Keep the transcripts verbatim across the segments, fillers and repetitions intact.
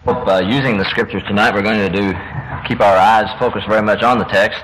Uh, using the scriptures tonight, we're going to do keep our eyes focused very much on the text.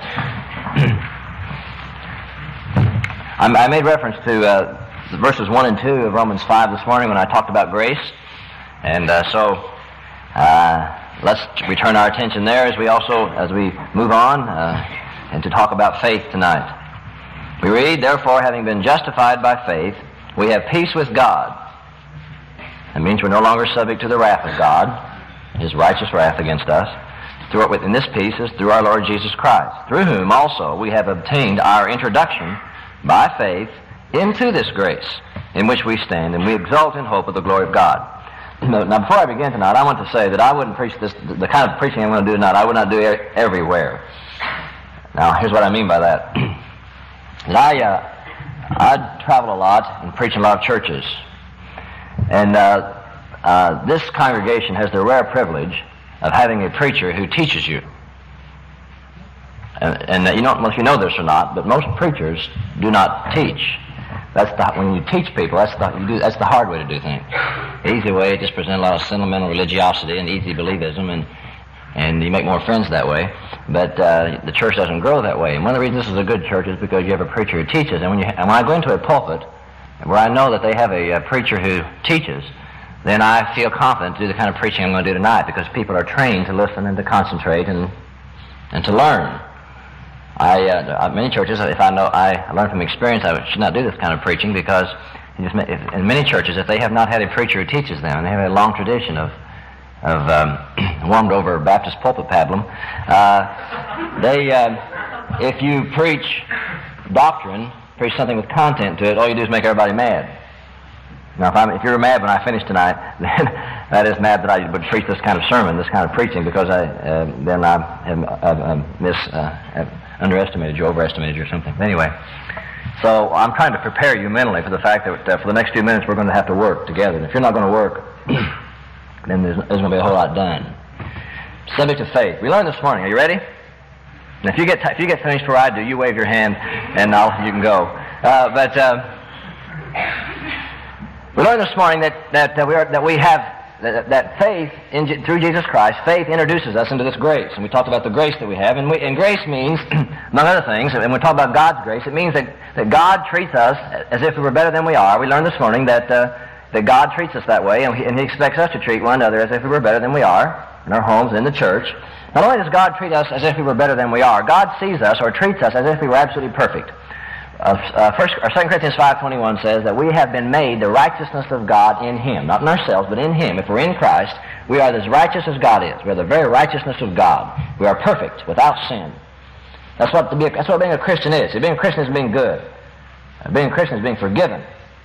I made reference to uh, verses one and two of Romans five this morning when I talked about grace, and uh, so uh, let's return our attention there as we also as we move on uh, and to talk about faith tonight. We read, "Therefore, having been justified by faith, we have peace with God." That means we're no longer subject to the wrath of God, His righteous wrath against us. Through it, in this peace is through our Lord Jesus Christ, through whom also we have obtained our introduction by faith into this grace in which we stand, and we exult in hope of the glory of God. Now, before I begin tonight, I want to say that I wouldn't preach this, the kind of preaching I'm going to do tonight, I would not do it everywhere. Now, here's what I mean by that. that I, uh, I travel a lot and preach in a lot of churches, and uh, Uh, this congregation has the rare privilege of having a preacher who teaches you. And, and uh, you don't know if you know this or not, but most preachers do not teach. That's the, when you teach people, that's the, you do, that's the hard way to do things. The easy way, just present a lot of sentimental religiosity and easy believism, and and you make more friends that way. But uh, the church doesn't grow that way. And one of the reasons this is a good church is because you have a preacher who teaches. And when, you, and when I go into a pulpit where I know that they have a, a preacher who teaches, then I feel confident to do the kind of preaching I'm going to do tonight, because people are trained to listen and to concentrate and and to learn. I uh, many churches, if I know, I learn from experience, I should not do this kind of preaching, because you just, if, in many churches, if they have not had a preacher who teaches them, and they have a long tradition of of um, warmed over Baptist pulpit pablum, uh, they uh, if you preach doctrine, preach something with content to it, all you do is make everybody mad. Now, if, I'm, if you're mad when I finish tonight, then that is mad that I would preach this kind of sermon, this kind of preaching, because I uh, then I have uh, mis uh, have underestimated you, overestimated you, or something. Anyway, so I'm trying to prepare you mentally for the fact that uh, for the next few minutes we're going to have to work together. And if you're not going to work, then there's, there's going to be a whole lot done. Subject of faith. We learned this morning. Are you ready? And if you get t if you get finished where I do, you wave your hand, and I'll you can go. Uh, but. Uh, We learned this morning that that uh, we are that we have that, that faith in, through Jesus Christ. Faith introduces us into this grace, and we talked about the grace that we have. And, we, and grace means, among other things, and when we talk about God's grace, it means that, that God treats us as if we were better than we are. We learned this morning that uh, that God treats us that way, and he, and He expects us to treat one another as if we were better than we are in our homes, in the church. Not only does God treat us as if we were better than we are, God sees us or treats us as if we were absolutely perfect. Uh, uh, first, or Second Corinthians five twenty-one says that we have been made the righteousness of God in Him, not in ourselves, but in Him. If we're in Christ, we are as righteous as God is. We are the very righteousness of God. We are perfect, without sin. That's what to be. A, that's what being a Christian is. Being a Christian is being good. Being a Christian is being forgiven,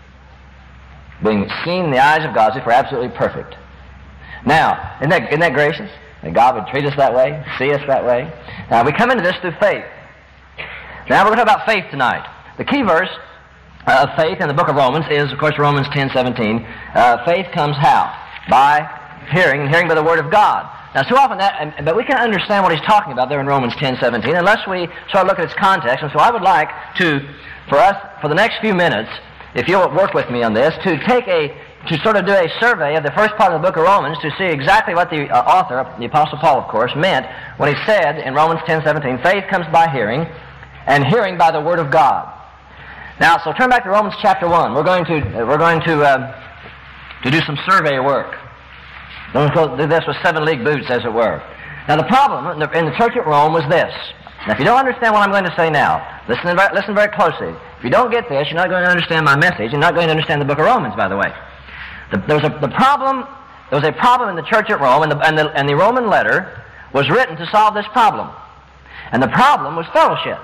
being seen in the eyes of God as if we're absolutely perfect. Now, isn't that, isn't that gracious? That God would treat us that way, see us that way. Now, we come into this through faith. Now, we're going to talk about faith tonight. The key verse uh, of faith in the book of Romans is, of course, Romans ten seventeen. Uh, faith comes how? By hearing, and hearing by the Word of God. Now, too often that, and, but we can't understand what he's talking about there in Romans ten seventeen unless we sort of look at its context. And so I would like to, for us, for the next few minutes, if you'll work with me on this, to take a, to sort of do a survey of the first part of the book of Romans to see exactly what the uh, author, the Apostle Paul, of course, meant when he said in Romans ten seventeen, faith comes by hearing, and hearing by the Word of God. Now, so turn back to Romans chapter one. We're going to uh, we're going to uh, to do some survey work. We're going to do this with seven league boots, as it were. Now, the problem in the, in the church at Rome was this. Now, if you don't understand what I'm going to say now, listen listen very closely. If you don't get this, you're not going to understand my message. You're not going to understand the book of Romans, by the way. The, there was a the problem. There was a problem in the church at Rome, and the and the and the Roman letter was written to solve this problem. And the problem was fellowship.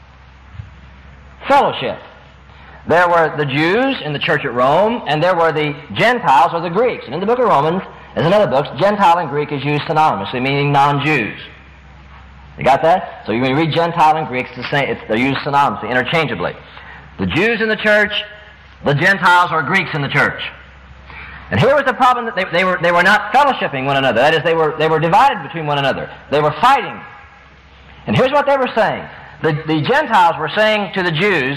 Fellowship. There were the Jews in the church at Rome, and there were the Gentiles or the Greeks. And in the book of Romans, as in other books, Gentile and Greek is used synonymously, meaning non-Jews. You got that? So when you read Gentile and Greek, it's the same, it's, they're used synonymously, interchangeably. The Jews in the church, the Gentiles or Greeks in the church. And here was the problem, that they, they were they were not fellowshipping one another. That is, they were they were divided between one another. They were fighting. And here's what they were saying. The, the Gentiles were saying to the Jews,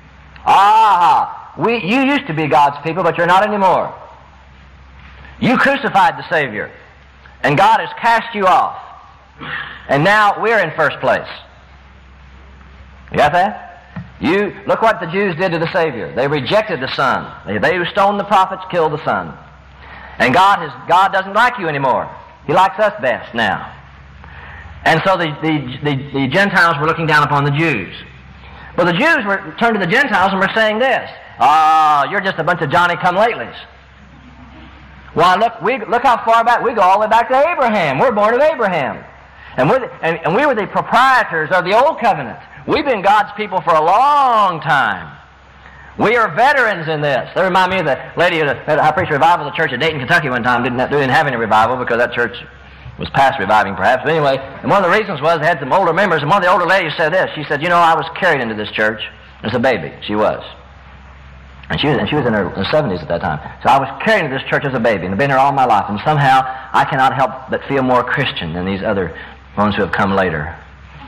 ah, we, you used to be God's people, but you're not anymore. You crucified the Savior. And God has cast you off. And now we're in first place. You got that? You look what the Jews did to the Savior. They rejected the Son. They, they who stoned the prophets killed the Son. And God has God doesn't like you anymore. He likes us best now. And so the, the, the, the Gentiles were looking down upon the Jews. Well, the Jews were turned to the Gentiles and were saying this: "Ah, oh, you're just a bunch of Johnny-come-latelys." Well, look, we look how far back we go, all the way back to Abraham. We're born of Abraham, and we're the, and, and we were the proprietors of the old covenant. We've been God's people for a long time. We are veterans in this. They remind me of the lady who I preached revival at the church at Dayton, Kentucky one time. Didn't didn't have any revival because that church was past reviving, perhaps. But anyway, and one of the reasons was they had some older members, and one of the older ladies said this. She said, "You know, I was carried into this church as a baby." She was. And she was, and she was in her seventies at that time. So I was carried into this church as a baby, and I've been here all my life. And somehow I cannot help but feel more Christian than these other ones who have come later.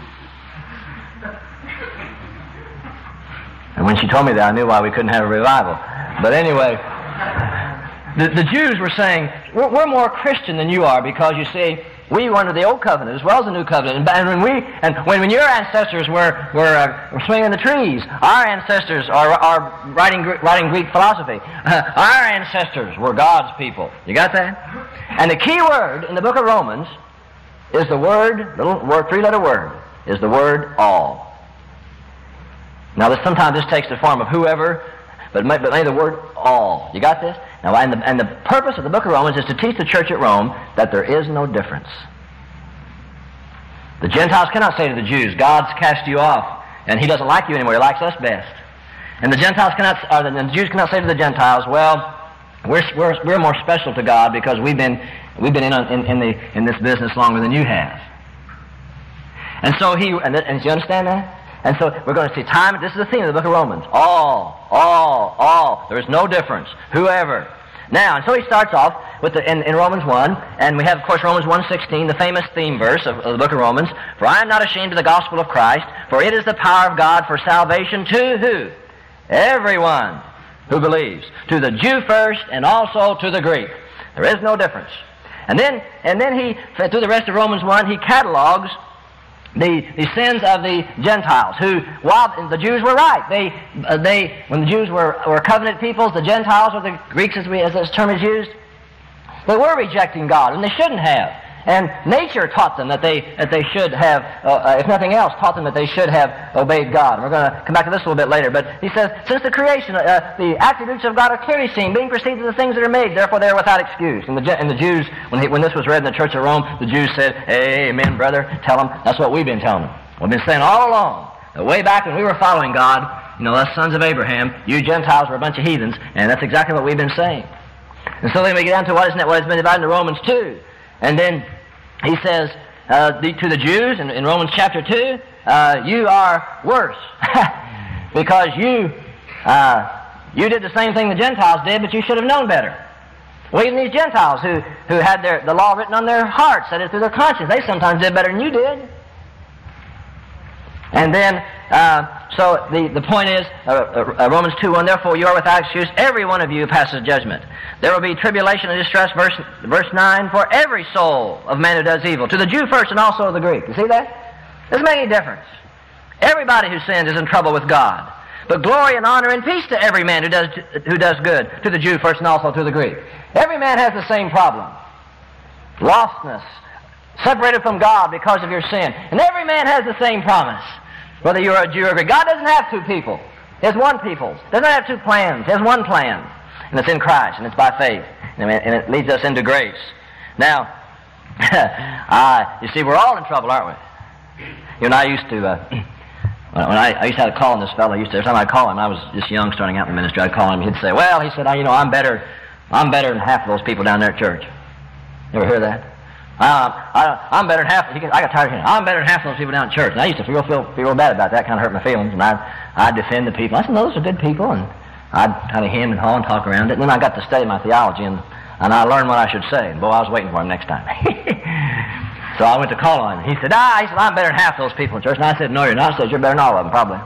And when she told me that, I knew why we couldn't have a revival. But anyway, the, the Jews were saying, we're, we're more Christian than you are because, you see, we were under the old covenant as well as the new covenant. And when we and when, when your ancestors were were, uh, were swinging the trees, our ancestors are, are writing writing Greek philosophy. Uh, our ancestors were God's people. You got that? And the key word in the book of Romans is the word, little word, three-letter word, is the word all. Now, this, sometimes this takes the form of whoever, but may, but may the word all. You got this? Now, and the, and the purpose of the book of Romans is to teach the church at Rome that there is no difference. The Gentiles cannot say to the Jews, "God's cast you off, and He doesn't like you anymore. He likes us best." And the Gentiles cannot, or the, the Jews cannot say to the Gentiles, "Well, we're we're we're more special to God because we've been we've been in in, in the in this business longer than you have." And so he and, and you understand that? And so we're going to see time. This is the theme of the book of Romans. All, all, all. There is no difference. Whoever. Now, and so he starts off with the, in, in Romans one, and we have, of course, Romans one sixteen, the famous theme verse of, of the book of Romans. "For I am not ashamed of the gospel of Christ, for it is the power of God for salvation to who? Everyone who believes. To the Jew first, and also to the Greek." There is no difference. And then, and then he, through the rest of Romans one, he catalogs The, the sins of the Gentiles, who, while the Jews were right, they, uh, they, when the Jews were, were covenant peoples, the Gentiles, or the Greeks, as, we, as this term is used, they were rejecting God, and they shouldn't have. And nature taught them that they that they should have, uh, uh, if nothing else, taught them that they should have obeyed God. And we're going to come back to this a little bit later. But he says, since the creation, uh, the attributes of God are clearly seen, being perceived as the things that are made, therefore they are without excuse. And the, and the Jews, when, he, when this was read in the church of Rome, the Jews said, "Amen, brother, tell them." That's what we've been telling them. We've been saying all along, that way back when we were following God, you know, us sons of Abraham, you Gentiles were a bunch of heathens, and that's exactly what we've been saying. And so then we get down to what, isn't it, what has been divided into Romans two. And then he says uh, the, to the Jews in, in Romans chapter two, uh, you are worse because you uh, you did the same thing the Gentiles did, but you should have known better. Well, even these Gentiles who, who had their, the law written on their hearts, said it through their conscience, they sometimes did better than you did. And then, uh, so the, the point is, uh, uh, Romans two one, "Therefore you are without excuse, every one of you passes judgment. There will be tribulation and distress," verse, verse nine, "for every soul of man who does evil, to the Jew first and also the Greek." You see that? Doesn't make any difference. Everybody who sins is in trouble with God. But glory and honor and peace to every man who does, who does good, to the Jew first and also to the Greek. Every man has the same problem. Lostness. Separated from God because of your sin. And every man has the same promise, whether you're a Jew or a Greek. God doesn't have two people. He has one people. He doesn't have two plans. He has one plan. And it's in Christ, and it's by faith. And it leads us into grace. Now, uh, you see, we're all in trouble, aren't we? You know, I used to, uh, when I, I used to have a call on this fellow, I used to, every time I'd call him, I was just young, starting out in the ministry, I'd call him, he'd say, "Well," he said, "I, you know, I'm better, I'm better than half of those people down there at church." You ever hear that? Uh, I, I'm better than half. I got tired of hearing, "I'm better than half of those people down at church." And I used to feel feel feel real bad about that. Kind of hurt my feelings, and I I'd defend the people. I said, "No, those are good people," and I'd kind of hem and haw and talk around it. And then I got to study my theology, and and I learned what I should say. And boy, I was waiting for him next time. So I went to call on him. He said, "Ah," he said, "I'm better than half of those people in church." And I said, "No, you're not." He said, "You're better than all of them, probably."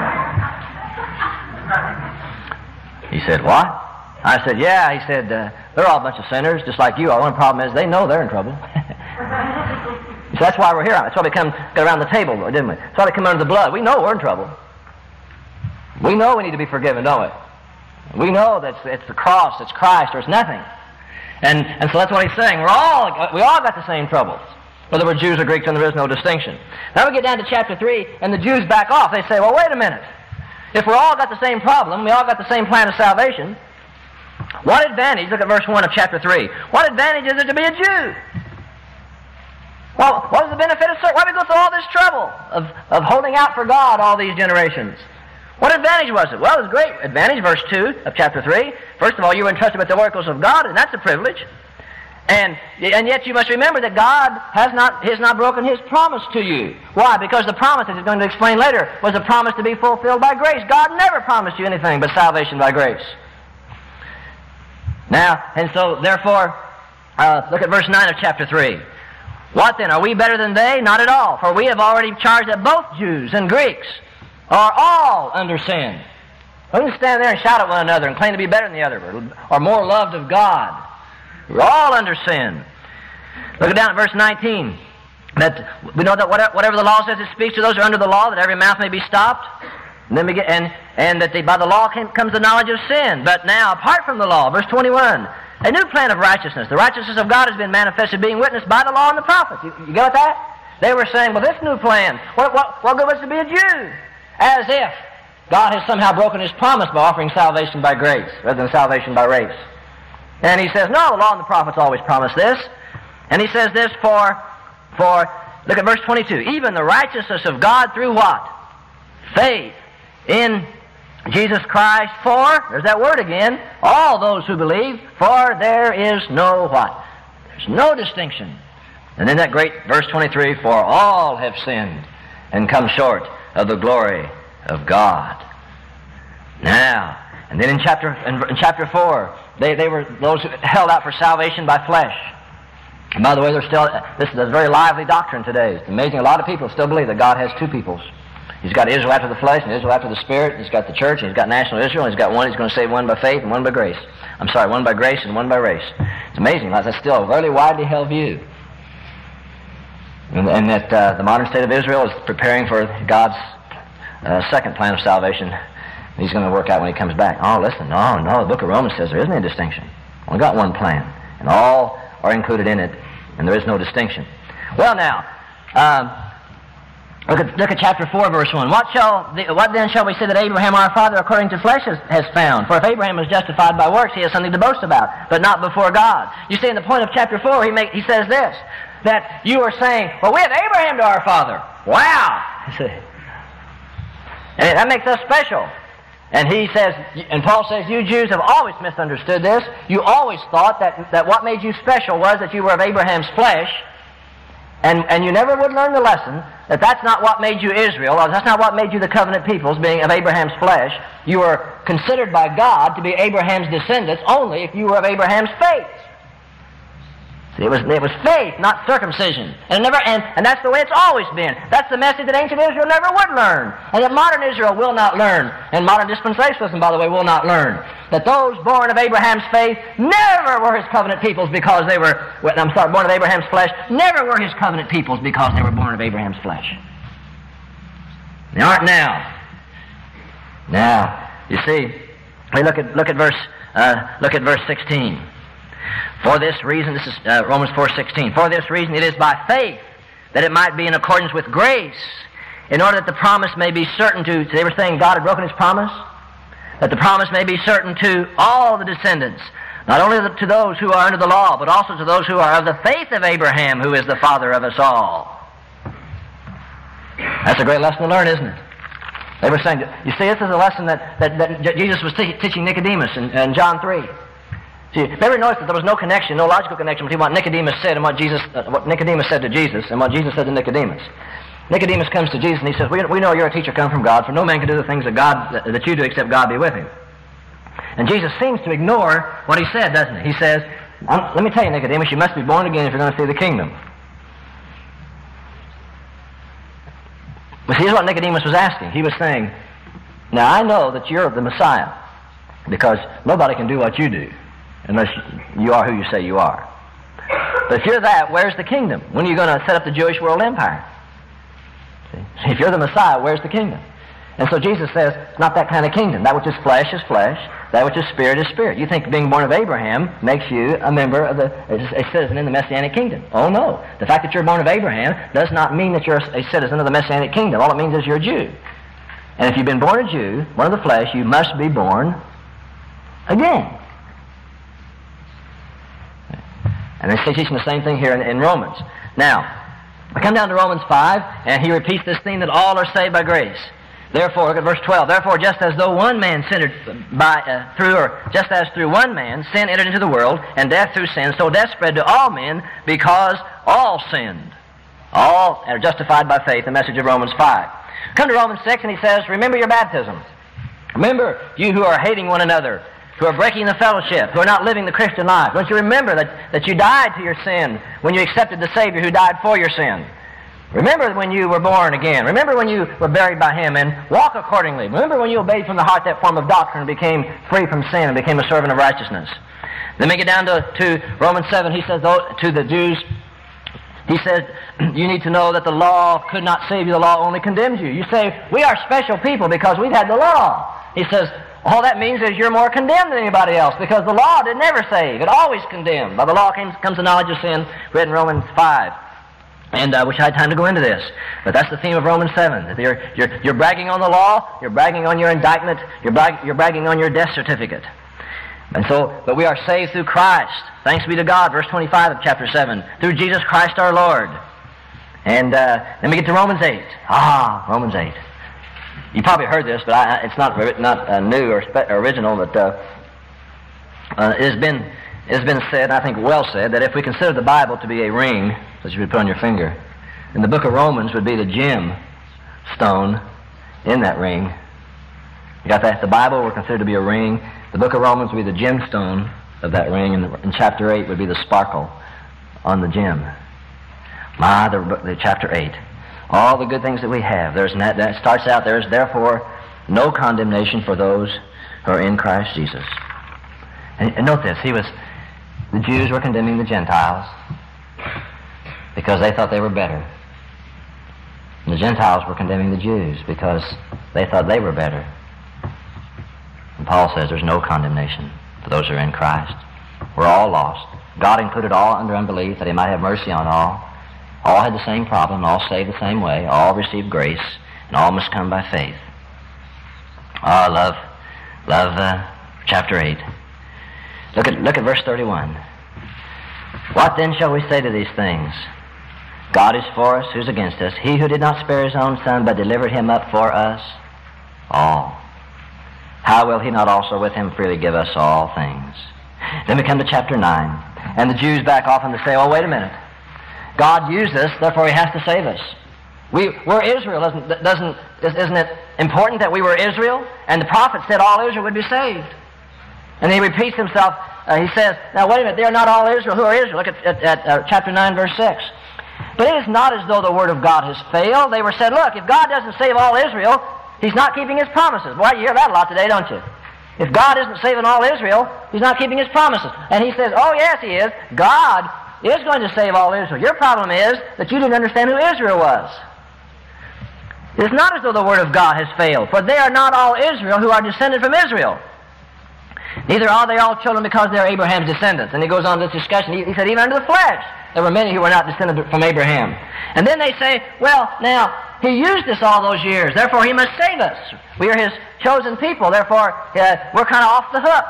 He said, "What?" I said, "Yeah." He said, uh, They're all a bunch of sinners, just like you are. The only problem is they know they're in trouble. So that's why we're here. That's why we come got around the table, didn't we? That's why we come under the blood. We know we're in trouble. We know we need to be forgiven, don't we? We know that it's, it's the cross, it's Christ, or it's nothing. And and so that's what he's saying. We're all we all got the same troubles, whether we're Jews or Greeks, and there is no distinction. Now we get down to chapter three, and the Jews back off. They say, well, wait a minute. If we all got the same problem, we all got the same plan of salvation, what advantage, look at verse one of chapter three, what advantage is it to be a Jew? Well, what is the benefit of serving? Why do we go through all this trouble of, of holding out for God all these generations? What advantage was it? Well, it was a great advantage, verse two of chapter three. First of all, you were entrusted with the oracles of God, and that's a privilege. And, and yet you must remember that God has not, has not broken His promise to you. Why? Because the promise, as he's going to explain later, was a promise to be fulfilled by grace. God never promised you anything but salvation by grace. Now, and so, therefore, uh, look at verse nine of chapter three. What then? Are we better than they? Not at all. For we have already charged that both Jews and Greeks are all under sin. We can stand there and shout at one another and claim to be better than the other, or, or more loved of God. We're all under sin. Look down at verse nineteen. That we know that whatever the law says, it speaks to those who are under the law, that every mouth may be stopped. And then we get, and, and that they, by the law came, comes the knowledge of sin. But now, apart from the law, verse twenty-one, a new plan of righteousness. The righteousness of God has been manifested, being witnessed by the law and the prophets. You, you get that? They were saying, well, this new plan, what, what, what good was to be a Jew? As if God has somehow broken His promise by offering salvation by grace, rather than salvation by race. And he says, no, the law and the prophets always promise this. And he says this for, for, look at verse twenty-two, even the righteousness of God through what? Faith in Jesus Christ for, there's that word again, all those who believe, for there is no what? There's no distinction. And then that great verse twenty-three, for all have sinned and come short of the glory of God. Now, and then in chapter in, in chapter four, they, they were those who held out for salvation by flesh. And by the way, there's still this is a very lively doctrine today. It's amazing. A lot of people still believe that God has two peoples. He's got Israel after the flesh and Israel after the spirit. He's got the church, and he's got national Israel, and he's got one he's going to save one by faith and one by grace. I'm sorry, one by grace and one by race. It's amazing. That's still a very widely held view. And, and that uh, the modern state of Israel is preparing for God's uh, second plan of salvation He's going to work out when He comes back. Oh, listen, no, no, the book of Romans says there isn't any distinction. Only got one plan, and all are included in it, and there is no distinction. Well, now, um, look at look at chapter four, verse one. What shall the, what then shall we say that Abraham our father according to flesh has, has found? For if Abraham was justified by works, he has something to boast about, but not before God. You see, in the point of chapter four, he make he says this, that you are saying, well, we have Abraham to our father. Wow! And that makes us special. And he says, and Paul says, you Jews have always misunderstood this. You always thought that, that what made you special was that you were of Abraham's flesh, and, and you never would learn the lesson that that's not what made you Israel, or that's not what made you the covenant peoples, being of Abraham's flesh. You were considered by God to be Abraham's descendants only if you were of Abraham's faith. See, it was, it was faith, not circumcision. And, never, and, and that's the way it's always been. That's the message that ancient Israel never would learn, and that modern Israel will not learn, and modern dispensationalism, by the way, will not learn. That those born of Abraham's faith never were His covenant peoples because they were, I'm sorry, born of Abraham's flesh, never were His covenant peoples because they were born of Abraham's flesh. They aren't now. Now, you see, we look at look at verse uh, look at verse sixteen. For this reason, this is uh, Romans four sixteen. For this reason, it is by faith that it might be in accordance with grace, in order that the promise may be certain to. They were saying God had broken His promise, that the promise may be certain to all the descendants, not only to those who are under the law, but also to those who are of the faith of Abraham, who is the father of us all. That's a great lesson to learn, isn't it? They were saying, you see, this is a lesson that, that, that Jesus was t- teaching Nicodemus in, in John three. See, ever notice that there was no connection, no logical connection between what Nicodemus said and what Jesus, uh, what Nicodemus said to Jesus and what Jesus said to Nicodemus. Nicodemus comes to Jesus and he says, we, we know you're a teacher come from God, for no man can do the things that God that, that you do except God be with him. And Jesus seems to ignore what he said, doesn't he? He says, let me tell you, Nicodemus, you must be born again if you're going to see the kingdom. But here's what Nicodemus was asking. He was saying, now I know that you're the Messiah because nobody can do what you do. unless you are who you say you are. But if you're that, where's the kingdom? When are you going to set up the Jewish world empire? See? If you're the Messiah, where's the kingdom? And so Jesus says, it's not that kind of kingdom. That which is flesh is flesh. That which is spirit is spirit. You think being born of Abraham makes you a member of the, a citizen in the Messianic kingdom. Oh no. The fact that you're born of Abraham does not mean that you're a citizen of the Messianic kingdom. All it means is you're a Jew. And if you've been born a Jew, born of the flesh, you must be born again. And they're teaching the same thing here in, in Romans. Now, I come down to Romans five, and he repeats this theme that all are saved by grace. Therefore, look at verse twelve. Therefore, just as though one man sinned by uh, through, or just as through one man sin entered into the world, and death through sin, so death spread to all men because all sinned. All are justified by faith. The message of Romans five. Come to Romans six, and he says, "Remember your baptism. Remember, you who are hating one another, who are breaking the fellowship, who are not living the Christian life. Don't you remember that, that you died to your sin when you accepted the Savior who died for your sin? Remember when you were born again. Remember when you were buried by Him, and walk accordingly. Remember when you obeyed from the heart that form of doctrine and became free from sin and became a servant of righteousness." Then we get down to, to Romans seven. He says to the Jews, he says, you need to know that the law could not save you. The law only condemns you. You say, we are special people because we've had the law. He says, all that means is you're more condemned than anybody else, because the law did never save. It always condemned. By the law comes, comes the knowledge of sin, read in Romans five. And I wish I had time to go into this. But that's the theme of Romans seven. That you're, you're, you're bragging on the law, you're bragging on your indictment, you're, brag, you're bragging on your death certificate. And so, but we are saved through Christ. Thanks be to God, verse twenty-five of chapter seven. Through Jesus Christ our Lord. And uh, then we get to Romans eight. Ah, Romans eight. You probably heard this, but I, it's not not uh, new or spe- original. But uh, uh, it has been it has been said, I think well said, that if we consider the Bible to be a ring that you would put on your finger, and the book of Romans would be the gem stone in that ring. You got that? The Bible we're considered to be a ring. The book of Romans would be the gemstone of that ring, and, the, and chapter eight would be the sparkle on the gem. My, the, the chapter eight. All the good things that we have. There's that, that starts out, there is therefore no condemnation for those who are in Christ Jesus. And, and note this, he was, the Jews were condemning the Gentiles because they thought they were better. And the Gentiles were condemning the Jews because they thought they were better. And Paul says there's no condemnation for those who are in Christ. We're all lost. God included all under unbelief that He might have mercy on all. All had the same problem, all saved the same way, all received grace, and all must come by faith. Oh, I love, love uh, chapter eight. Look at, look at verse thirty-one. What then shall we say to these things? God is for us, who's against us? He who did not spare His own Son, but delivered Him up for us all. How will He not also with Him freely give us all things? Then we come to chapter nine, and the Jews back off and they say, oh, wait a minute. God used us, therefore He has to save us. We, we're Israel. Doesn't, doesn't, isn't it important that we were Israel? And the prophet said all Israel would be saved. And he repeats himself. Uh, he says, now wait a minute, they are not all Israel. Who are Israel? Look at, at, at uh, chapter nine, verse six. But it is not as though the word of God has failed. They were said, look, if God doesn't save all Israel, He's not keeping His promises. Boy, you hear that a lot today, don't you? If God isn't saving all Israel, He's not keeping His promises. And he says, oh yes, He is. God is going to save all Israel. Your problem is that you didn't understand who Israel was. It is not as though the word of God has failed, for they are not all Israel who are descended from Israel. Neither are they all children because they are Abraham's descendants. And he goes on this discussion. He, he said, even under the flesh, there were many who were not descended from Abraham. And then they say, well, now, He used us all those years, therefore He must save us. We are His chosen people, therefore uh, we're kind of off the hook.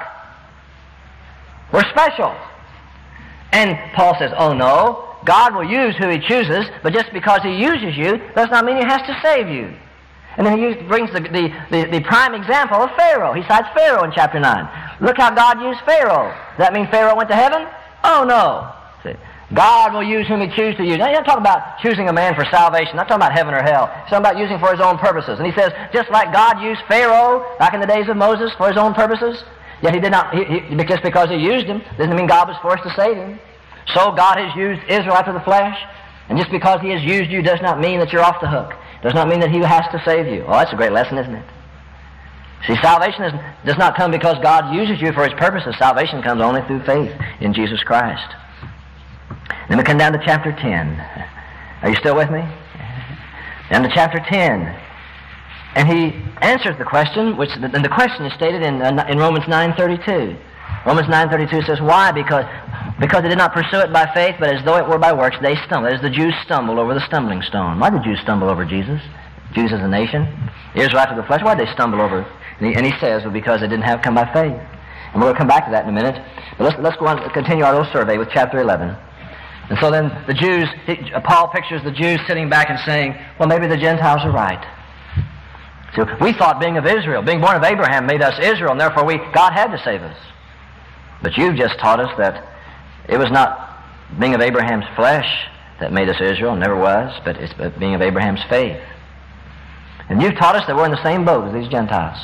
We're special. And Paul says, oh no, God will use who He chooses, but just because He uses you does not mean He has to save you. And then he used, brings the, the, the, the prime example of Pharaoh. He cites Pharaoh in chapter nine. Look how God used Pharaoh. Does that mean Pharaoh went to heaven? Oh no. See, God will use whom He chooses to use. Now, He's not talking about choosing a man for salvation. I'm not talking about heaven or hell. He's talking about using for His own purposes. And he says, just like God used Pharaoh back in the days of Moses for His own purposes, yet He did not, he, he, just because He used him, doesn't mean God was forced to save him. So God has used Israel after the flesh, and just because He has used you does not mean that you're off the hook. Does not mean that He has to save you. Oh, that's a great lesson, isn't it? See, salvation is, does not come because God uses you for His purposes. Salvation comes only through faith in Jesus Christ. Then we come down to chapter ten. Are you still with me? Down to chapter ten. And he answers the question, which and the question is stated in, uh, in Romans nine thirty-two. Romans nine thirty-two says, why? Because, because they did not pursue it by faith, but as though it were by works, they stumbled. As the Jews stumbled over the stumbling stone. Why did Jews stumble over Jesus? Jews as a nation? Israelites of the flesh? Why did they stumble over it? And he, and he says, well, because they didn't have come by faith. And we're going to come back to that in a minute. But let's, let's go on and continue our little survey with chapter eleven. And so then the Jews, he, Paul pictures the Jews sitting back and saying, well, maybe the Gentiles are right. So we thought being of Israel, being born of Abraham made us Israel, and therefore we, God had to save us. But you've just taught us that it was not being of Abraham's flesh that made us Israel, never was, but it's being of Abraham's faith. And you've taught us that we're in the same boat as these Gentiles.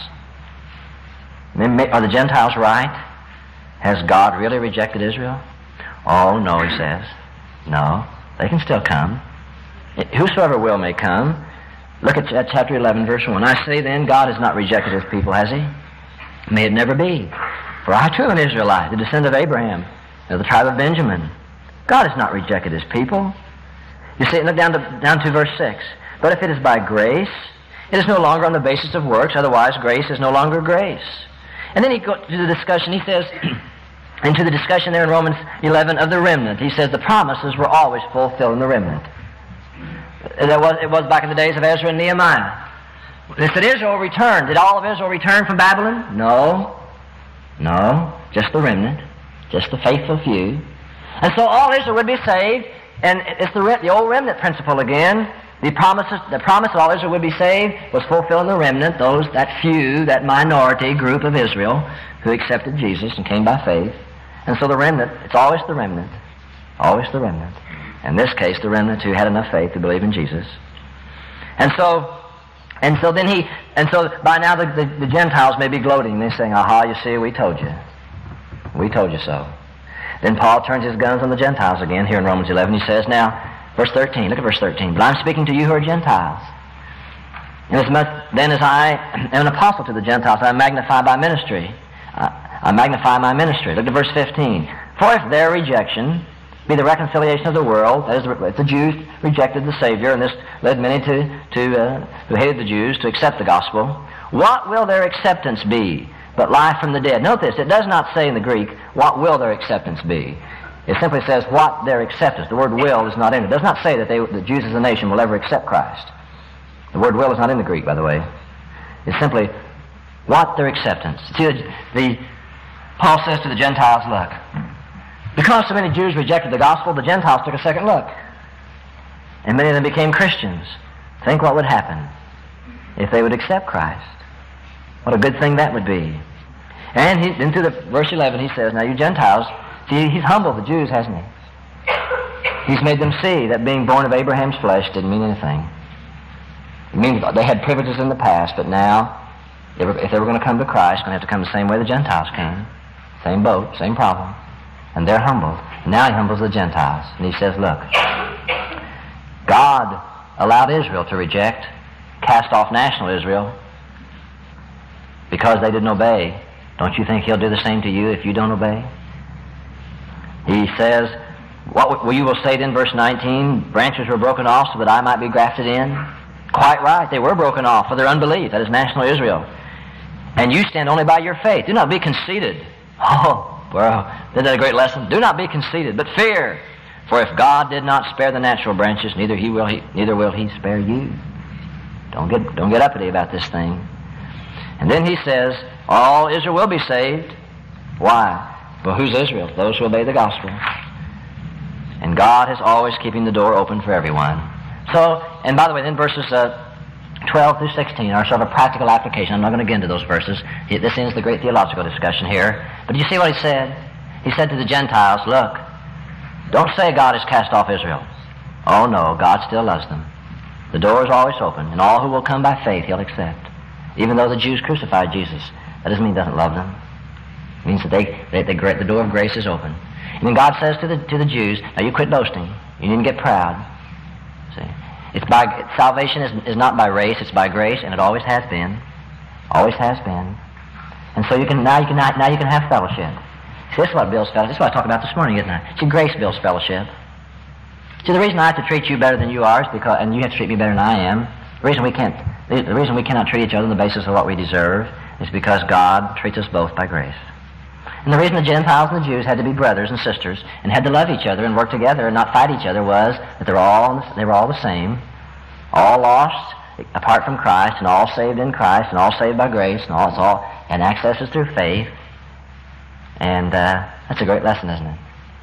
Are the Gentiles right? Has God really rejected Israel? Oh, no, he says. No, they can still come. Whosoever will may come. Look at chapter eleven, verse one. I say then, God has not rejected His people, has He? May it never be. For I too am an Israelite, the descendant of Abraham, of the tribe of Benjamin. God has not rejected His people. You see, look down to, down to verse six. But if it is by grace, it is no longer on the basis of works, otherwise grace is no longer grace. And then he goes to the discussion, he says, into the discussion there in Romans eleven of the remnant. He says the promises were always fulfilled in the remnant. It was, it was back in the days of Ezra and Nehemiah. They said Israel returned. Did all of Israel return from Babylon? No. No. Just the remnant. Just the faithful few. And so all Israel would be saved, and it's the, the old remnant principle again. The promises, the promise of all Israel would be saved was fulfilled in the remnant, those, that few, that minority group of Israel who accepted Jesus and came by faith. And so the remnant, it's always the remnant. Always the remnant. In this case, the remnant who had enough faith to believe in Jesus. And so, and so then he, and so by now the, the, the Gentiles may be gloating. They're saying, aha, you see, we told you. We told you so. Then Paul turns his guns on the Gentiles again here in Romans eleven. He says, now, verse thirteen, look at verse thirteen. But I'm speaking to you who are Gentiles. Inasmuch then as I am an apostle to the Gentiles, I magnify my ministry. I, I magnify my ministry. Look at verse fifteen. For if their rejection be the reconciliation of the world, that is, if the Jews rejected the Savior, and this led many to, to uh, who hated the Jews to accept the gospel, what will their acceptance be but life from the dead? Note this, it does not say in the Greek, what will their acceptance be? It simply says what their acceptance. The word will is not in it. It does not say that they, the Jews as a nation will ever accept Christ. The word will is not in the Greek, by the way. It's simply what their acceptance. See, the, the Paul says to the Gentiles, look, because so many Jews rejected the gospel, the Gentiles took a second look. And many of them became Christians. Think what would happen if they would accept Christ. What a good thing that would be. And he, into the verse eleven, he says, now you Gentiles, see, he's humbled the Jews, hasn't he? He's made them see that being born of Abraham's flesh didn't mean anything. It means they had privileges in the past, but now, they were, if they were going to come to Christ, they're going to have to come the same way the Gentiles came. Same boat, same problem. And they're humbled. Now he humbles the Gentiles. And he says, look, God allowed Israel to reject, cast off national Israel because they didn't obey. Don't you think He'll do the same to you if you don't obey? He says, what will you will say then, verse nineteen, branches were broken off so that I might be grafted in? Quite right. They were broken off for their unbelief. That is national Israel. And you stand only by your faith. Do not be conceited. Oh, well, isn't that a great lesson? Do not be conceited, but fear. For if God did not spare the natural branches, neither he will he, neither will He spare you. Don't get don't get uppity about this thing. And then he says, all Israel will be saved. Why? Well, who's Israel? Those who obey the gospel. And God is always keeping the door open for everyone. So, and by the way, then verses uh, twelve through sixteen are sort of a practical application. I'm not going to get into those verses. This ends the great theological discussion here. But do you see what he said? He said to the Gentiles, look, don't say God has cast off Israel. Oh no, God still loves them. The door is always open, and all who will come by faith He'll accept. Even though the Jews crucified Jesus, that doesn't mean He doesn't love them. It means that they, they, they, the door of grace is open. And then God says to the, to the Jews, now you quit boasting. You needn't get proud. See? It's by salvation is, is not by race, it's by grace, and it always has been. Always has been. And so you can now you can now you can have fellowship. See, this is what builds fellowship. This is what I talked about this morning, isn't it? See, grace builds fellowship. See, the reason I have to treat you better than you are is because, and you have to treat me better than I am. The reason we can't, the reason we cannot treat each other on the basis of what we deserve is because God treats us both by grace. And the reason the Gentiles and the Jews had to be brothers and sisters and had to love each other and work together and not fight each other was that they're all they were all the same, all lost apart from Christ, and all saved in Christ, and all saved by grace, and all it's all and access is through faith. And uh, that's a great lesson, isn't it?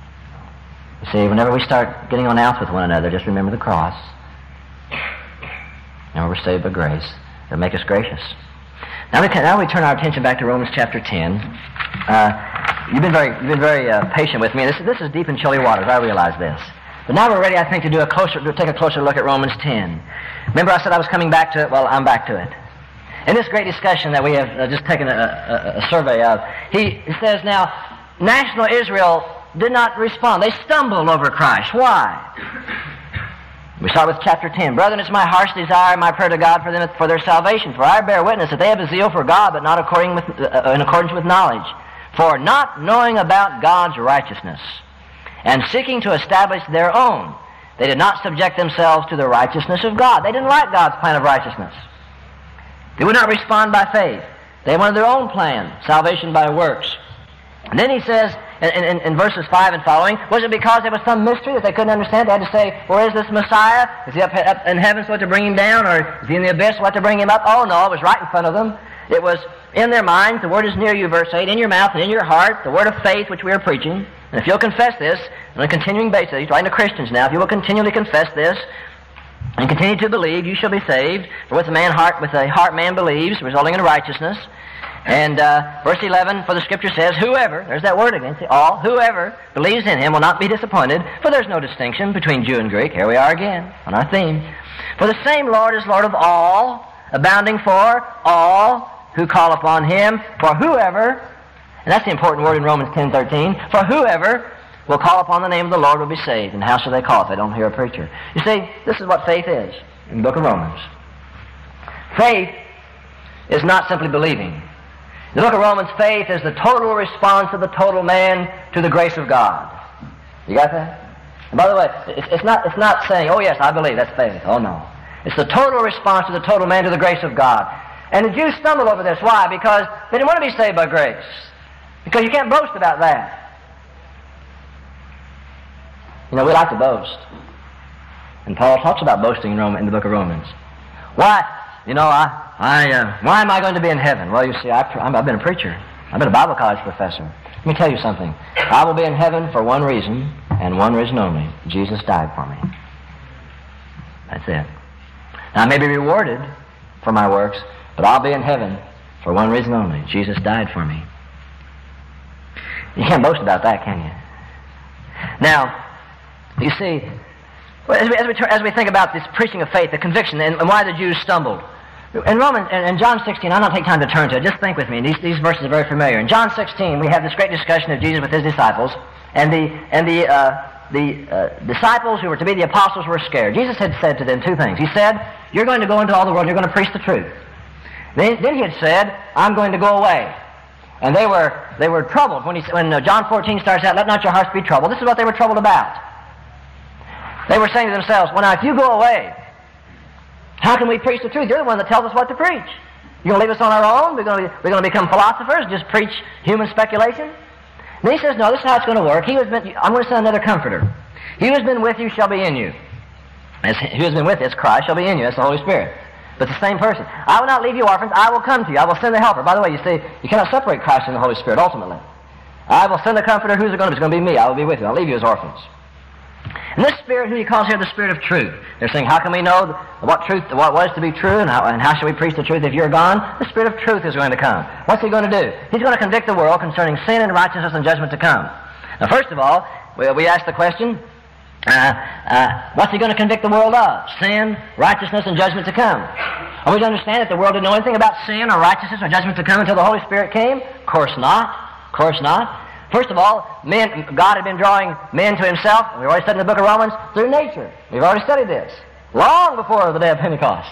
You see, whenever we start getting on outs with one another, just remember the cross. And we're saved by grace. It'll make us gracious. Now we, can, now we turn our attention back to Romans chapter ten. Uh, you've been very, you've been very uh, patient with me. This, this is deep in chilly waters. I realize this. But now we're ready, I think, to do a closer, to take a closer look at Romans ten. Remember, I said I was coming back to it. Well, I'm back to it. In this great discussion that we have uh, just taken a, a, a survey of, he says now, national Israel did not respond. They stumbled over Christ. Why? We start with chapter ten. Brethren, it's my heart's desire, my prayer to God for them for their salvation. For I bear witness that they have a zeal for God, but not according with, uh, in accordance with knowledge. For not knowing about God's righteousness, and seeking to establish their own, they did not subject themselves to the righteousness of God. They didn't like God's plan of righteousness. They would not respond by faith. They wanted their own plan, salvation by works. And then he says, in, in, in verses five and following, was it because there was some mystery that they couldn't understand? They had to say, where is this Messiah? Is he up, up in heaven so what to bring him down? Or is he in the abyss so what to bring him up? Oh no, it was right in front of them. It was in their minds. The word is near you, verse eight, in your mouth and in your heart, the word of faith which we are preaching. And if you'll confess this on a continuing basis, he's writing to Christians now, if you will continually confess this and continue to believe, you shall be saved. For with a man heart, with a heart man believes, resulting in righteousness. And uh, verse eleven, for the Scripture says, whoever, there's that word again, see, all, whoever believes in him will not be disappointed, for there's no distinction between Jew and Greek. Here we are again on our theme. For the same Lord is Lord of all, abounding for all who call upon him. For whoever, and that's the important word in Romans ten thirteen, for whoever will call upon the name of the Lord will be saved. And how shall they call if they don't hear a preacher? You see, this is what faith is in the book of Romans. Faith is not simply believing. In the book of Romans, faith is the total response of the total man to the grace of God. You got that? And by the way, it's, it's not it's not saying, oh yes, I believe, that's faith. Oh no. It's the total response of the total man to the grace of God. And the Jews stumbled over this. Why? Because they didn't want to be saved by grace. Because you can't boast about that. You know, we like to boast. And Paul talks about boasting in, Rome, in the book of Romans. Why? You know, I, I, uh, why am I going to be in heaven? Well, you see, I, I've been a preacher. I've been a Bible college professor. Let me tell you something. I will be in heaven for one reason, and one reason only. Jesus died for me. That's it. Now, I may be rewarded for my works, but I'll be in heaven for one reason only. Jesus died for me. You can't boast about that, can you? Now, you see, as we, as we, as we think about this preaching of faith, the conviction, and, and why the Jews stumbled. In Romans, in John sixteen, I'll not take time to turn to it. Just think with me. These, these verses are very familiar. In John sixteen, we have this great discussion of Jesus with his disciples, and the and the uh, the uh, disciples who were to be the apostles were scared. Jesus had said to them two things. He said, "You're going to go into all the world. You're going to preach the truth." Then, then he had said, "I'm going to go away." And they were they were troubled when he when uh, John fourteen starts out, "Let not your hearts be troubled." This is what they were troubled about. They were saying to themselves, "Well, now if you go away, how can we preach the truth? You're the one that tells us what to preach. You're going to leave us on our own? We're going to, we're going to become philosophers, just preach human speculation?" And he says, "No, this is how it's going to work. He who has been, I'm going to send another comforter. He who has been with you shall be in you. As he who has been with us, Christ, shall be in you." That's the Holy Spirit. But the same person. "I will not leave you orphans. I will come to you. I will send the helper." By the way, you see, you cannot separate Christ and the Holy Spirit ultimately. "I will send the comforter." Who's it going to be? It's going to be me. I will be with you. I'll leave you as orphans. And this Spirit, who he calls here the Spirit of truth. They're saying, how can we know what truth, what was to be true, and how, and how shall we preach the truth if you're gone? The Spirit of truth is going to come. What's he going to do? He's going to convict the world concerning sin and righteousness and judgment to come. Now, first of all, we, we ask the question, uh, uh, what's he going to convict the world of? Sin, righteousness, and judgment to come. Are we to understand that the world didn't know anything about sin or righteousness or judgment to come until the Holy Spirit came? Of course not. Of course not. First of all, men, God had been drawing men to himself. We've already studied in the book of Romans through nature. We've already studied this long before the day of Pentecost.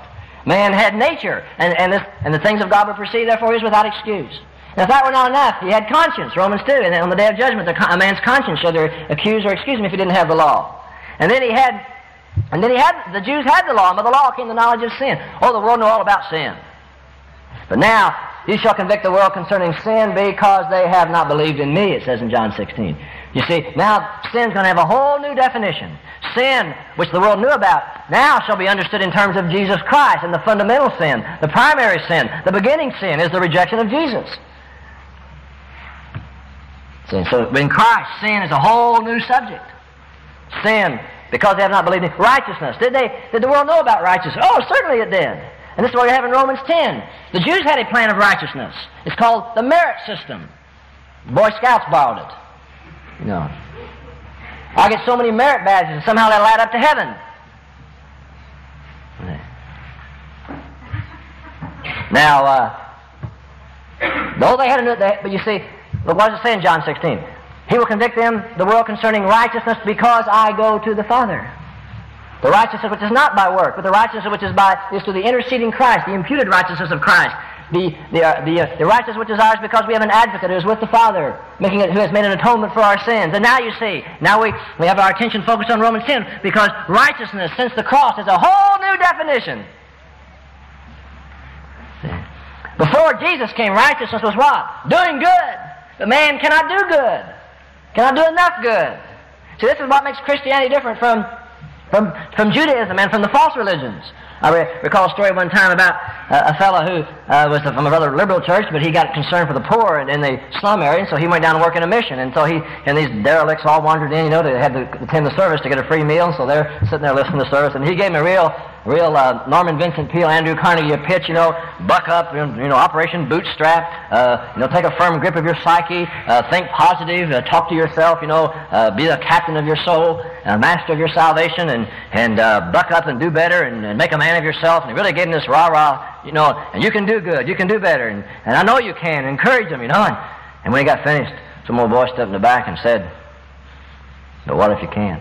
Man had nature, and, and, this, and the things of God were perceived, therefore he was without excuse. And if that were not enough, he had conscience, Romans two, and then on the day of judgment, the, a man's conscience shall either accuse or excuse him if he didn't have the law. And then he had, and then he had, the Jews had the law, and by the law came the knowledge of sin. Oh, the world knew all about sin. But now, you shall convict the world concerning sin because they have not believed in me, it says in John sixteen. You see, now sin's going to have a whole new definition. Sin, which the world knew about, now shall be understood in terms of Jesus Christ, and the fundamental sin, the primary sin, the beginning sin is the rejection of Jesus. See, so in Christ, sin is a whole new subject. Sin, because they have not believed in righteousness. Did they? Did the world know about righteousness? Oh, certainly it did. And this is what we have in Romans ten. The Jews had a plan of righteousness. It's called the merit system. Boy Scouts borrowed it. You know, I get so many merit badges, and somehow they'll add up to heaven. Now, uh, though they had a new, they, but you see, look what does it say in John sixteen? He will convict them, the world, concerning righteousness, because I go to the Father. The righteousness which is not by work, but the righteousness which is by is through the interceding Christ, the imputed righteousness of Christ. The the uh, the, uh, the righteousness which is ours because we have an advocate who is with the Father, making it, who has made an atonement for our sins. And now you see, now we, we have our attention focused on Romans ten, because righteousness since the cross is a whole new definition. See? Before Jesus came, righteousness was what? Doing good. But man cannot do good. Cannot do enough good. See, this is what makes Christianity different from From, from Judaism and from the false religions. I re- recall a story one time about uh, a fellow who uh, was from a rather liberal church, but he got concerned for the poor in, in the slum area, and so he went down to work in a mission. And so he and these derelicts all wandered in, you know, they had to attend the service to get a free meal, and so they're sitting there listening to the service. And he gave me a real, real uh, Norman Vincent Peale, Andrew Carnegie a pitch, you know, buck up, you know, Operation Bootstrap, uh, you know, take a firm grip of your psyche, uh, think positive, uh, talk to yourself, you know, uh, be the captain of your soul, uh, master of your salvation, and and uh, buck up and do better, and, and make a man of yourself. And he really gave him this rah-rah, you know, and you can do good, you can do better, and, and I know you can. Encourage him, you know. And, and when he got finished, some old boy stepped in the back and said, "But what if you can't?"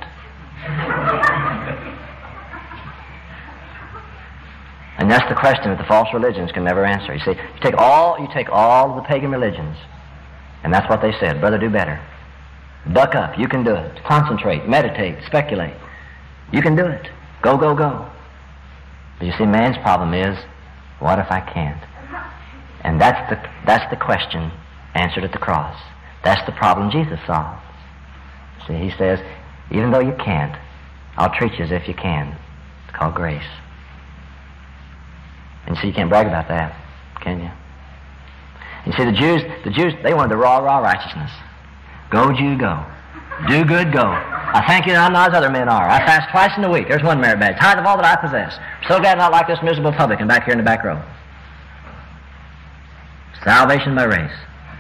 And that's the question that the false religions can never answer. You see, you take all you take all of the pagan religions, and that's what they said: brother, do better. Buck up, you can do it. Concentrate, meditate, speculate. You can do it. Go, go, go. But you see, man's problem is, what if I can't? And that's the that's the question answered at the cross. That's the problem Jesus solved. See, he says, even though you can't, I'll treat you as if you can. It's called grace. And you see, you can't brag about that, can you? You see, the Jews, the Jews, they wanted the raw, raw righteousness. Go, Jew, go. Do good, go. I thank you that I'm not as other men are. I fast twice in a week. There's one merit badge. Tithe of all that I possess. I'm so glad I'm not like this miserable publican back here in the back row. Salvation by race.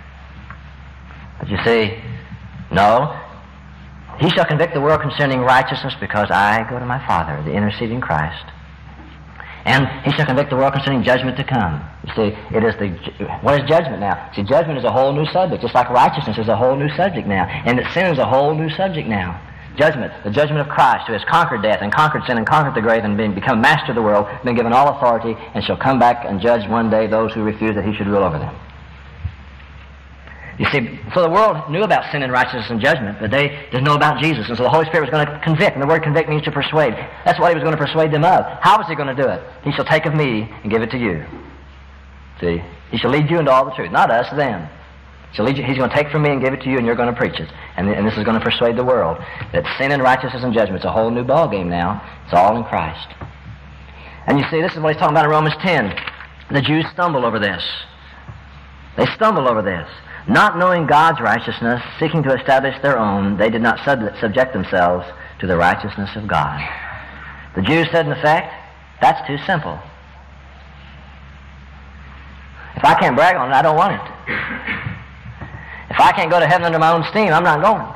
But you see, no. He shall convict the world concerning righteousness because I go to my Father, the interceding Christ. And he shall convict the world concerning judgment to come. You see, it is the, what is judgment now? See, judgment is a whole new subject, just like righteousness is a whole new subject now. And that sin is a whole new subject now. Judgment, the judgment of Christ, who has conquered death and conquered sin and conquered the grave and been become master of the world, been given all authority, and shall come back and judge one day those who refuse that he should rule over them. You see, so the world knew about sin and righteousness and judgment, but they didn't know about Jesus. And so the Holy Spirit was going to convict, and the word convict means to persuade. That's what he was going to persuade them of. How was he going to do it? He shall take of me and give it to you. See? He shall lead you into all the truth. Not us, them. He'll lead you, he's going to take from me and give it to you, and you're going to preach it. And, and this is going to persuade the world that sin and righteousness and judgment is a whole new ball game now. It's all in Christ. And you see, this is what he's talking about in Romans ten. The Jews stumble over this. They stumble over this. Not knowing God's righteousness, seeking to establish their own, they did not sub- subject themselves to the righteousness of God. The Jews said, in effect, that's too simple. If I can't brag on it, I don't want it. If I can't go to heaven under my own steam, I'm not going.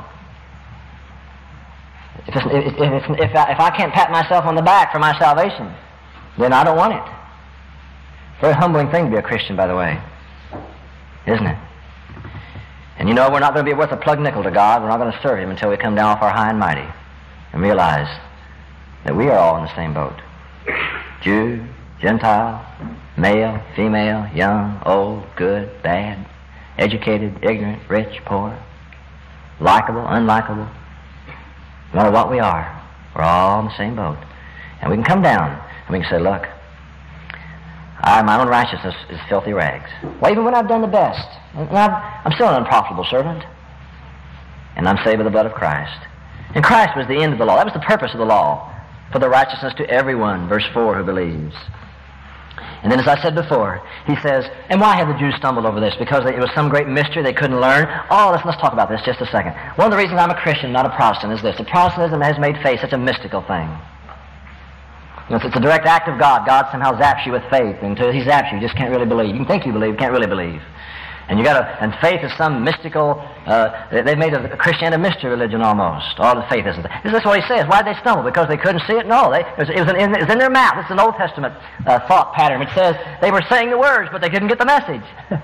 If, it's, if, if, if, I, if I can't pat myself on the back for my salvation, then I don't want it. Very humbling thing to be a Christian, by the way, isn't it? And you know, we're not going to be worth a plug nickel to God. We're not going to serve him until we come down off our high and mighty and realize that we are all in the same boat. Jew, Gentile, male, female, young, old, good, bad, educated, ignorant, rich, poor, likable, unlikable. No matter what we are, we're all in the same boat. And we can come down and we can say, look, I, my own righteousness is filthy rags. Well, even when I've done the best, and I've, I'm still an unprofitable servant, and I'm saved by the blood of Christ. And Christ was the end of the law. That was the purpose of the law, for the righteousness to everyone, verse four, who believes. And then, as I said before, he says, and why have the Jews stumbled over this? Because they, it was some great mystery they couldn't learn? Oh, let's, let's talk about this just a second. One of the reasons I'm a Christian, not a Protestant, is this. The Protestantism has made faith such a mystical thing. You know, it's a direct act of God. God somehow zaps you with faith. And until he zaps you, you just can't really believe. You can think you believe, you can't really believe. And you got to, and faith is some mystical, uh, they've made a Christianity a mystery religion almost. All the faith isn't. This is what he says. Why did they stumble? Because they couldn't see it? No, they, it, was, it, was in, it was in their mouth. It's an Old Testament uh, thought pattern. It says they were saying the words, but they couldn't get the message.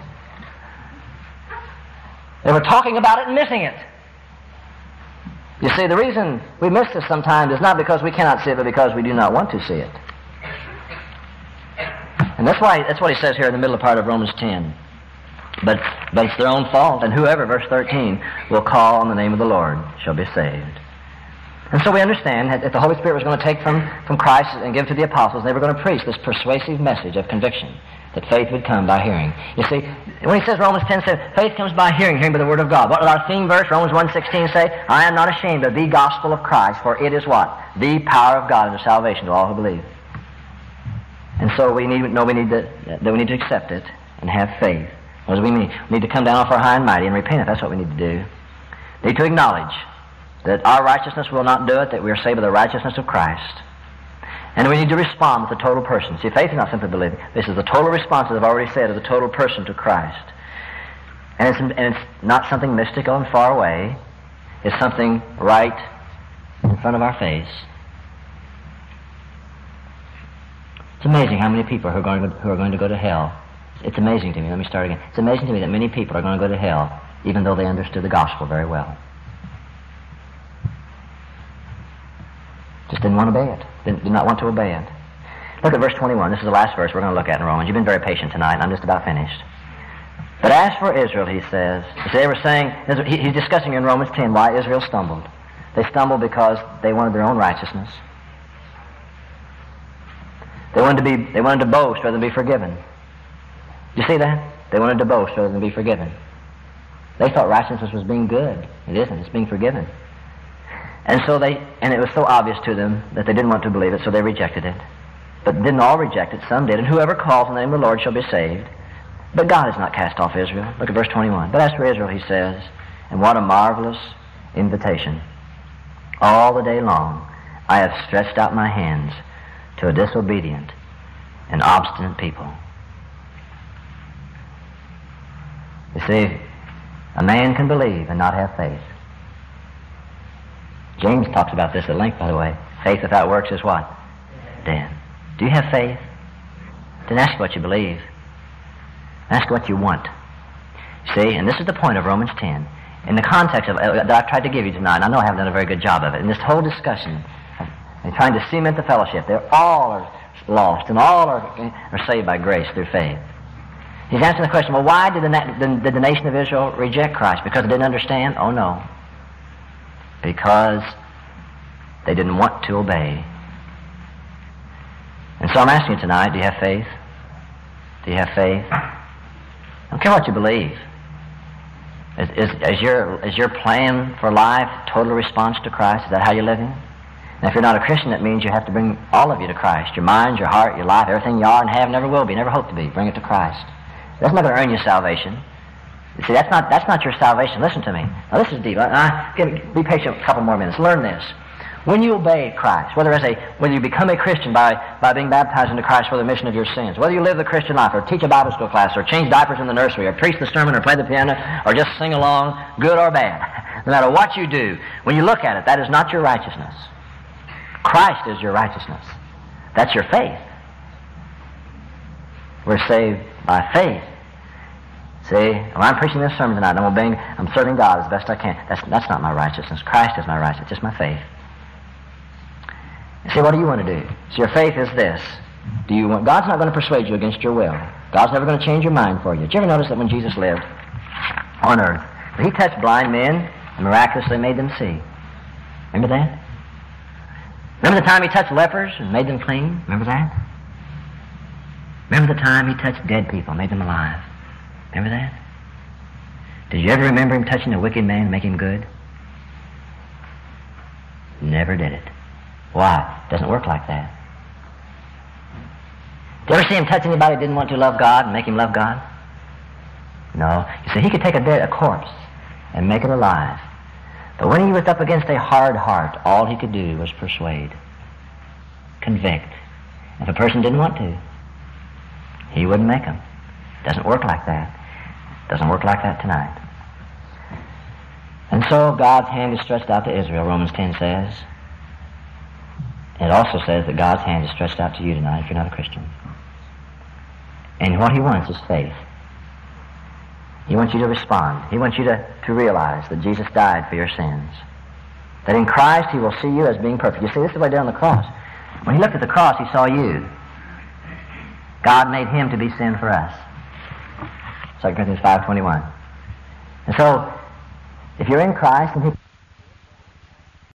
They were talking about it and missing it. You see, the reason we miss this sometimes is not because we cannot see it, but because we do not want to see it. And that's why, that's what he says here in the middle part of Romans ten. But, but it's their own fault, and whoever, verse thirteen, will call on the name of the Lord shall be saved. And so we understand that if the Holy Spirit was going to take from, from Christ and give to the apostles, they were going to preach this persuasive message of conviction, that faith would come by hearing. You see, when he says Romans ten says, faith comes by hearing, hearing by the word of God. What does our theme verse, Romans one sixteen, say? I am not ashamed of the gospel of Christ, for it is what? The power of God unto salvation to all who believe. And so we need know we need to that we need to accept it and have faith. What do we need? We need to come down off our high and mighty and repent if that's what we need to do. We need to acknowledge that our righteousness will not do it, that we are saved by the righteousness of Christ. And we need to respond with the total person. See, faith is not simply believing. This is the total response, as I've already said, of the total person to Christ. And it's, and it's not something mystical and far away. It's something right in front of our face. It's amazing how many people who are going to, who are going to go to hell. It's amazing to me. Let me start again. It's amazing to me that many people are going to go to hell, even though they understood the gospel very well. Just didn't want to obey it. Didn't, did not want to obey it. Look at verse twenty-one. This is the last verse we're going to look at in Romans. You've been very patient tonight, and I'm just about finished. But as for Israel, he says, see, they were saying, he's discussing in Romans ten why Israel stumbled. They stumbled because they wanted their own righteousness. They wanted to be, they wanted to boast rather than be forgiven. You see that? They wanted to boast rather than be forgiven. They thought righteousness was being good. It isn't. It's being forgiven. And so they, and it was so obvious to them that they didn't want to believe it, so they rejected it. But didn't all reject it. Some did. And whoever calls on the name of the Lord shall be saved. But God has not cast off Israel. Look at verse twenty-one. But as for Israel, he says, and what a marvelous invitation. All the day long I have stretched out my hands to a disobedient and obstinate people. You see, a man can believe and not have faith. James talks about this at length, by the way. Faith without works is what? Dead. Do you have faith? Then ask what you believe. Ask what you want. See, and this is the point of Romans ten. In the context of uh, that I've tried to give you tonight, and I know I haven't done a very good job of it, in this whole discussion, and trying to cement the fellowship, they all are lost, and all are, are saved by grace through faith. He's answering the question, well, why did the, did, did the nation of Israel reject Christ? Because they didn't understand? Oh, no. Because they didn't want to obey. And so I'm asking you tonight, do you have faith? Do you have faith? I don't care what you believe. Is, is, is, your, is your plan for life total response to Christ? Is that how you're living? And if you're not a Christian, that means you have to bring all of you to Christ. Your mind, your heart, your life, everything you are and have, never will be, never hope to be. Bring it to Christ. That's not going to earn you salvation. You see, that's not, that's not your salvation. Listen to me. Now, this is deep. Uh, be patient a couple more minutes. Learn this. When you obey Christ, whether as a whether you become a Christian by, by being baptized into Christ for the remission of your sins, whether you live the Christian life, or teach a Bible school class, or change diapers in the nursery, or preach the sermon, or play the piano, or just sing along, good or bad, no matter what you do, when you look at it, that is not your righteousness. Christ is your righteousness. That's your faith. We're saved by faith. See, when I'm preaching this sermon tonight, I'm obeying, I'm serving God as best I can. That's, that's not my righteousness. Christ is my righteousness, just my faith. You see, what do you want to do? So your faith is this. Do you want? God's not going to persuade you against your will. God's never going to change your mind for you. Did you ever notice that when Jesus lived on earth, he touched blind men and miraculously made them see? Remember that? Remember the time he touched lepers and made them clean? Remember that? Remember the time he touched dead people, made them alive? Remember that? Did you ever remember him touching a wicked man and make him good? Never did it. Why? It doesn't work like that. Did you ever see him touch anybody who didn't want to love God and make him love God? No. You see, he could take a dead, a corpse and make it alive. But when he was up against a hard heart, all he could do was persuade, convict. If a person didn't want to, he wouldn't make them. Doesn't work like that. Doesn't work like that tonight. And so God's hand is stretched out to Israel, Romans ten says. It also says that God's hand is stretched out to you tonight if you're not a Christian. And what he wants is faith. He wants you to respond. He wants you to, to realize that Jesus died for your sins. That in Christ he will see you as being perfect. You see, this is the way down the cross. When he looked at the cross, he saw you. God made him to be sin for us. Second Corinthians five twenty-one. And so, if you're in Christ, and he